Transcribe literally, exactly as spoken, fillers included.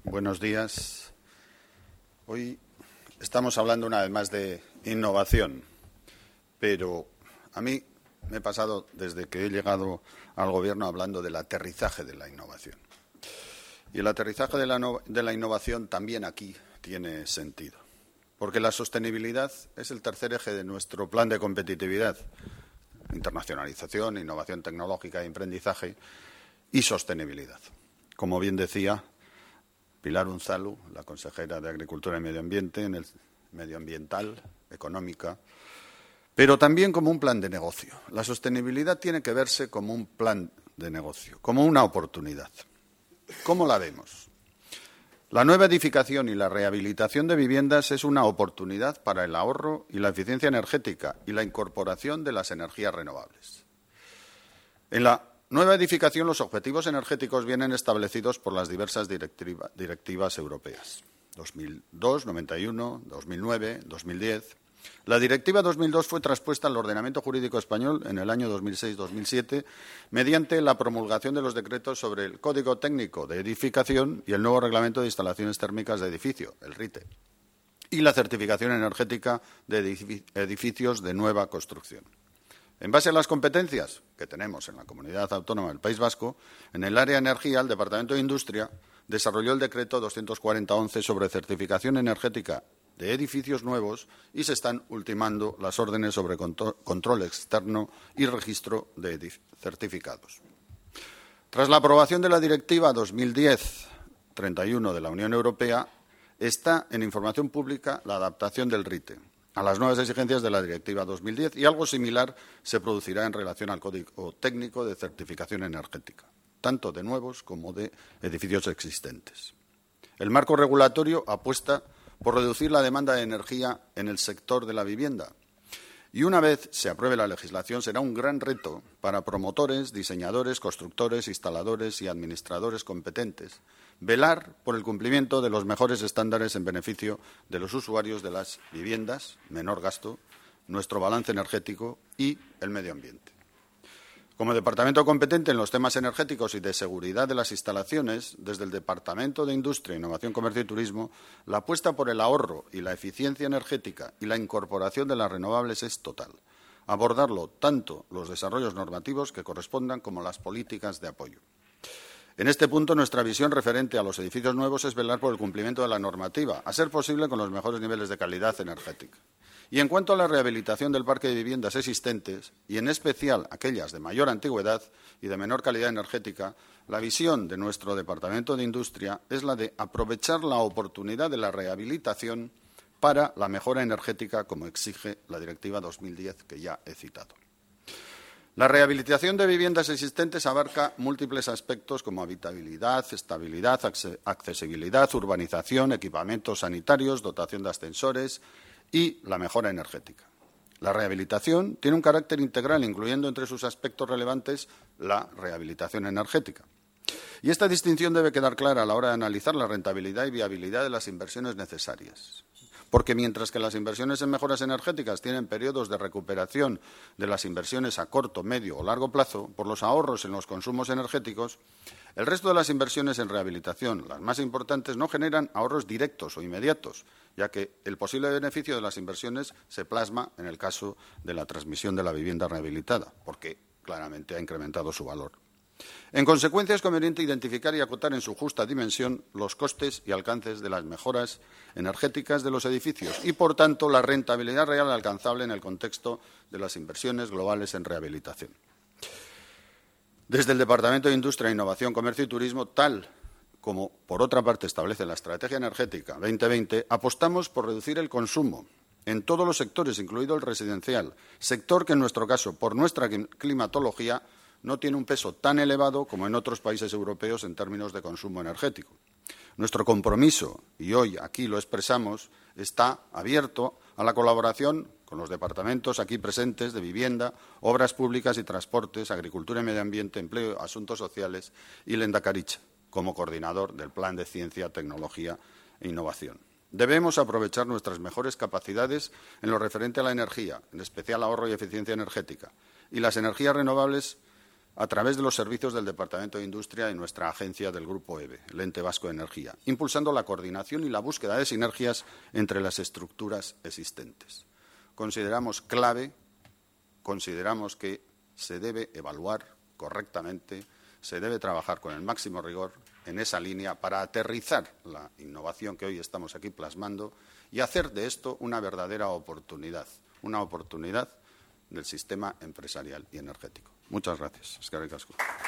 buenos días. Hoy estamos hablando una vez más de innovación, pero a mí me he pasado desde que he llegado al Gobierno hablando del aterrizaje de la innovación. Y el aterrizaje de la, no, de la innovación también aquí tiene sentido, porque la sostenibilidad es el tercer eje de nuestro plan de competitividad, internacionalización, innovación tecnológica y emprendizaje y sostenibilidad. Como bien decía Pilar Unzalu, la consejera de Agricultura y Medio Ambiente, en el medioambiental, económica, pero también como un plan de negocio. La sostenibilidad tiene que verse como un plan de negocio, como una oportunidad. ¿Cómo la vemos? La nueva edificación y la rehabilitación de viviendas es una oportunidad para el ahorro y la eficiencia energética y la incorporación de las energías renovables. En la nueva edificación, los objetivos energéticos vienen establecidos por las diversas directiva, directivas europeas. dos mil dos, noventa y uno, dos mil nueve, dos mil diez. La Directiva dos mil dos fue traspuesta al ordenamiento jurídico español en el año dos mil seis dos mil siete mediante la promulgación de los decretos sobre el Código Técnico de Edificación y el nuevo Reglamento de Instalaciones Térmicas de Edificio, el RITE, y la certificación energética de edificios de nueva construcción. En base a las competencias que tenemos en la Comunidad Autónoma del País Vasco, en el área de energía, el Departamento de Industria desarrolló el decreto doscientos cuarenta barra once sobre certificación energética de edificios nuevos y se están ultimando las órdenes sobre control externo y registro de certificados. Tras la aprobación de la Directiva dos mil diez treinta y uno de la Unión Europea, está en información pública la adaptación del RITE a las nuevas exigencias de la Directiva dos mil diez y algo similar se producirá en relación al Código Técnico de Certificación Energética, tanto de nuevos como de edificios existentes. El marco regulatorio apuesta por reducir la demanda de energía en el sector de la vivienda y una vez se apruebe la legislación será un gran reto para promotores, diseñadores, constructores, instaladores y administradores competentes velar por el cumplimiento de los mejores estándares en beneficio de los usuarios de las viviendas, menor gasto, nuestro balance energético y el medio ambiente. Como departamento competente en los temas energéticos y de seguridad de las instalaciones, desde el Departamento de Industria, Innovación, Comercio y Turismo, la apuesta por el ahorro y la eficiencia energética y la incorporación de las renovables es total. Abordarlo tanto los desarrollos normativos que correspondan como las políticas de apoyo. En este punto, nuestra visión referente a los edificios nuevos es velar por el cumplimiento de la normativa, a ser posible con los mejores niveles de calidad energética. Y en cuanto a la rehabilitación del parque de viviendas existentes, y en especial aquellas de mayor antigüedad y de menor calidad energética, la visión de nuestro Departamento de Industria es la de aprovechar la oportunidad de la rehabilitación para la mejora energética, como exige la Directiva dos mil diez, que ya he citado. La rehabilitación de viviendas existentes abarca múltiples aspectos como habitabilidad, estabilidad, accesibilidad, urbanización, equipamientos sanitarios, dotación de ascensores y la mejora energética. La rehabilitación tiene un carácter integral, incluyendo entre sus aspectos relevantes la rehabilitación energética. Y esta distinción debe quedar clara a la hora de analizar la rentabilidad y viabilidad de las inversiones necesarias. Porque mientras que las inversiones en mejoras energéticas tienen periodos de recuperación de las inversiones a corto, medio o largo plazo por los ahorros en los consumos energéticos, el resto de las inversiones en rehabilitación, las más importantes, no generan ahorros directos o inmediatos, ya que el posible beneficio de las inversiones se plasma en el caso de la transmisión de la vivienda rehabilitada, porque claramente ha incrementado su valor. En consecuencia, es conveniente identificar y acotar en su justa dimensión los costes y alcances de las mejoras energéticas de los edificios y, por tanto, la rentabilidad real alcanzable en el contexto de las inversiones globales en rehabilitación. Desde el Departamento de Industria, Innovación, Comercio y Turismo, tal como, por otra parte, establece la Estrategia Energética veinte veinte, apostamos por reducir el consumo en todos los sectores, incluido el residencial, sector que, en nuestro caso, por nuestra climatología, no tiene un peso tan elevado como en otros países europeos en términos de consumo energético. Nuestro compromiso, y hoy aquí lo expresamos, está abierto a la colaboración con los departamentos aquí presentes de Vivienda, Obras Públicas y Transportes, Agricultura y Medio Ambiente, Empleo, Asuntos Sociales y Lehendakaritza, como coordinador del Plan de Ciencia, Tecnología e Innovación. Debemos aprovechar nuestras mejores capacidades en lo referente a la energía, en especial ahorro y eficiencia energética, y las energías renovables a través de los servicios del Departamento de Industria y nuestra agencia del Grupo E B E, el Ente Vasco de Energía, impulsando la coordinación y la búsqueda de sinergias entre las estructuras existentes. Consideramos clave, consideramos que se debe evaluar correctamente, se debe trabajar con el máximo rigor en esa línea para aterrizar la innovación que hoy estamos aquí plasmando y hacer de esto una verdadera oportunidad, una oportunidad del sistema empresarial y energético. Muchas gracias. Eskerrik asko.